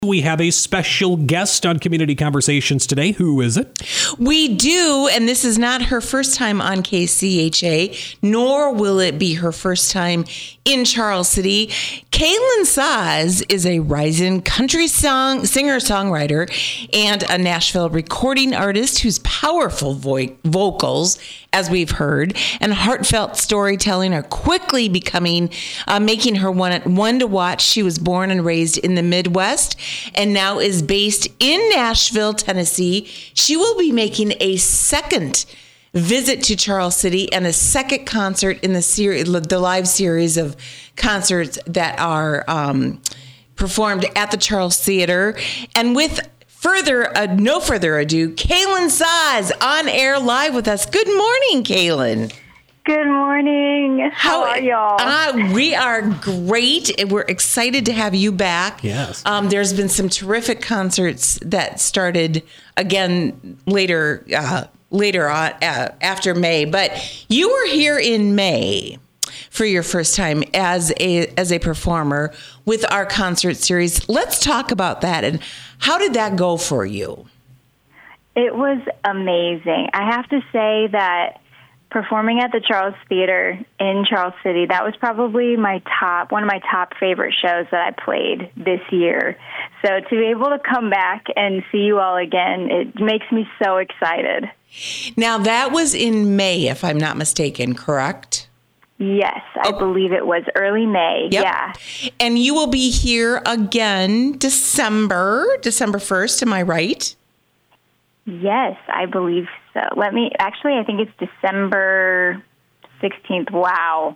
We have a special guest on Community Conversations today. Who is it? We do, and this is not her first time on KCHA, nor will it be her first time in Charles City. Kaylin Saz is a rising country singer-songwriter and a Nashville recording artist whose powerful vocals, as we've heard, and heartfelt storytelling are quickly making her one to watch. She was born and raised in the Midwest and now is based in Nashville, Tennessee. She will be making a second visit to Charles City and a second concert in the live series of concerts that are performed at the Charles Theater. And with no further ado, Kaylin Saz on air live with us. Good morning, Kaylin. Good morning. How are y'all? We are great. We're excited to have you back. Yes. There's been some terrific concerts that started again later on after May, but you were here in May for your first time as a performer with our concert series. Let's talk about that, and how did that go for you? It was amazing. I have to say that performing at the Charles Theater in Charles City, that was probably one of my top favorite shows that I played this year. So to be able to come back and see you all again, it makes me so excited. Now, that was in May, if I'm not mistaken, correct? Yes, I believe it was early May. Yep. Yeah. And you will be here again December 1st, am I right? Yes, I believe so. I think it's December 16th. Wow.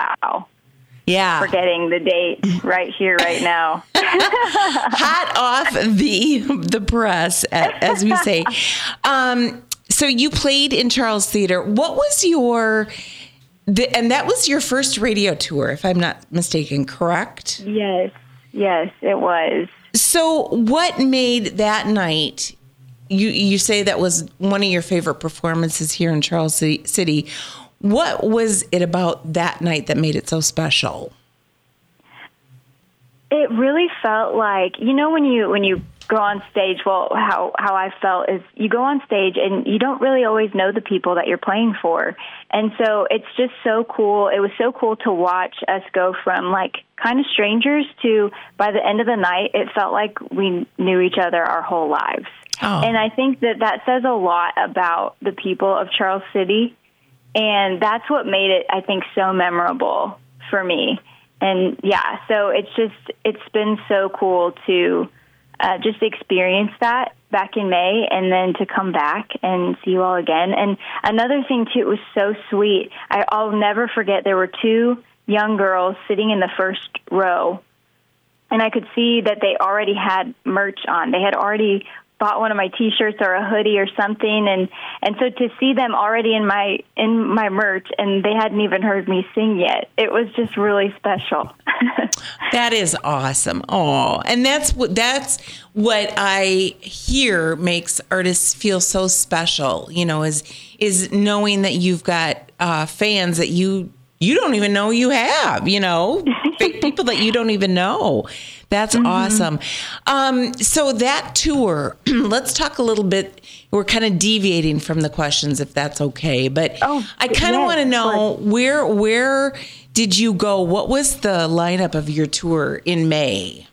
Yeah. Forgetting the date right here, right now. Hot off the press, as we say. So you played in Charles Theater. What was and that was your first radio tour, if I'm not mistaken, correct? Yes, it was. So what made that night, you say that was one of your favorite performances here in Charles City. What was it about that night that made it so special? It really felt like, when you go on stage, how I felt is you go on stage and you don't really always know the people that you're playing for. And so it's just so cool. It was so cool to watch us go from kind of strangers to, by the end of the night, it felt like we knew each other our whole lives. Oh. And I think that says a lot about the people of Charles City. And that's what made it, I think, so memorable for me. And yeah, so it's been so cool to just experience that back in May and then to come back and see you all again. And another thing, too, it was so sweet. I'll never forget there were two young girls sitting in the first row, and I could see that they already had merch on. They had already bought one of my T-shirts or a hoodie or something, and so to see them already in my merch, and they hadn't even heard me sing yet, it was just really special. That is awesome. Oh, and that's what I hear makes artists feel so special. Is knowing that you've got fans that you don't even know you have. People that you don't even know. That's awesome. So that tour, let's talk a little bit. We're kind of deviating from the questions, if that's okay. But I kind of want to know, where did you go? What was the lineup of your tour in May?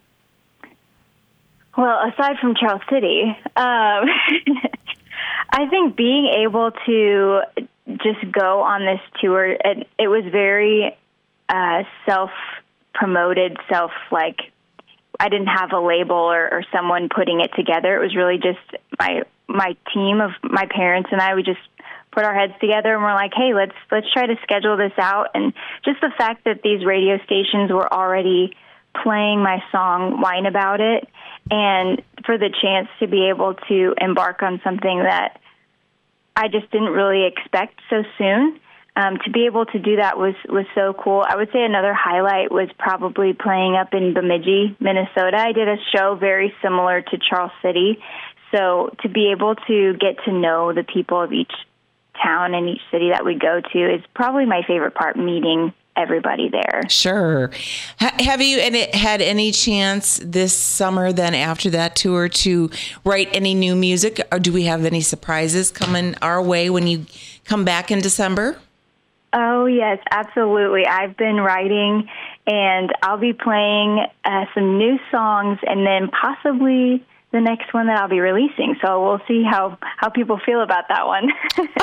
Well, aside from Charles City, I think being able to just go on this tour, it was very self-promoted, I didn't have a label or someone putting it together. It was really just my team of my parents and I. We just put our heads together and we're like, hey, let's try to schedule this out. And just the fact that these radio stations were already playing my song, Whine About It, and for the chance to be able to embark on something that I just didn't really expect so soon. To be able to do that was so cool. I would say another highlight was probably playing up in Bemidji, Minnesota. I did a show very similar to Charles City. So to be able to get to know the people of each town and each city that we go to is probably my favorite part, meeting everybody there. Sure. Have you had any chance this summer then after that tour to write any new music, or do we have any surprises coming our way when you come back in December? Oh, yes, absolutely. I've been writing, and I'll be playing some new songs and then possibly the next one that I'll be releasing. So we'll see how people feel about that one.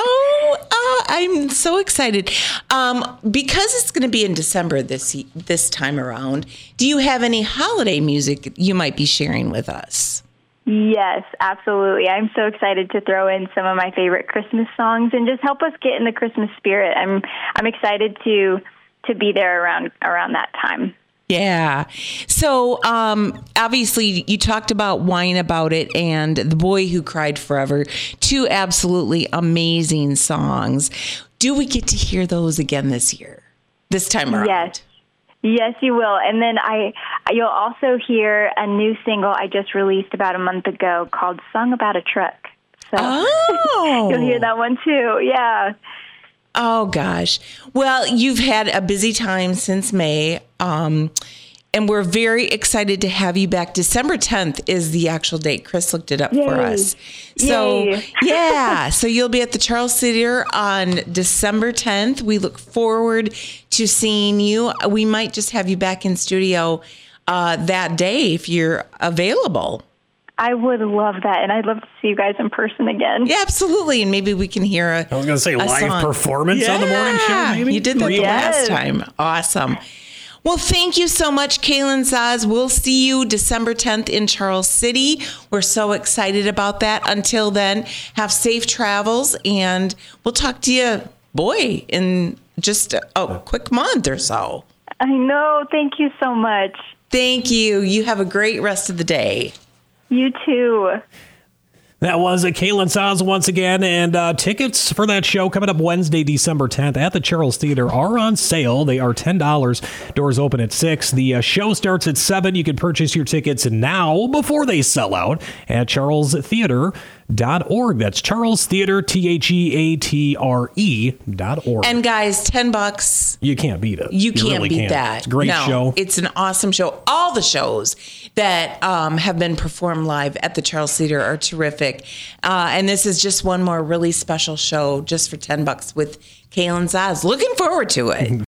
I'm so excited. Because it's going to be in December this time around, do you have any holiday music you might be sharing with us? Yes, absolutely. I'm so excited to throw in some of my favorite Christmas songs and just help us get in the Christmas spirit. I'm excited to be there around that time. Yeah. So obviously you talked about Whine About It and The Boy Who Cried Forever, two absolutely amazing songs. Do we get to hear those again this time around? Yes, you will. And then you'll also hear a new single I just released about a month ago called Song About a Truck. So you'll hear that one too. Yeah. Oh, gosh. Well, you've had a busy time since May, and we're very excited to have you back. December 10th is the actual date. Chris looked it up for us. So, yeah. So you'll be at the Charles Theater on December 10th. We look forward to seeing you. We might just have you back in studio that day if you're available. I would love that, and I'd love to see you guys in person again. Yeah, absolutely, and maybe we can hear I was going to say live performance on the morning show, maybe? You did that the last time. Awesome. Well, thank you so much, Kaylin Saz. We'll see you December 10th in Charles City. We're so excited about that. Until then, have safe travels, and we'll talk to you, in just a quick month or so. I know. Thank you so much. Thank you. You have a great rest of the day. You too. That was Kaylin Saz once again, and tickets for that show coming up Wednesday, December 10th at the Charles Theater are on sale. They are $10. Doors open at 6. The show starts at 7. You can purchase your tickets now before they sell out at charlestheatre.org. That's Charles Theater, TheAtre.org. And guys, $10. You can't beat it. You can't really beat can't. that. It's a great show. It's an awesome show. All the shows that have been performed live at the Charles Theater are terrific. And this is just one more really special show just for $10 with Kaylin Saz. Looking forward to it.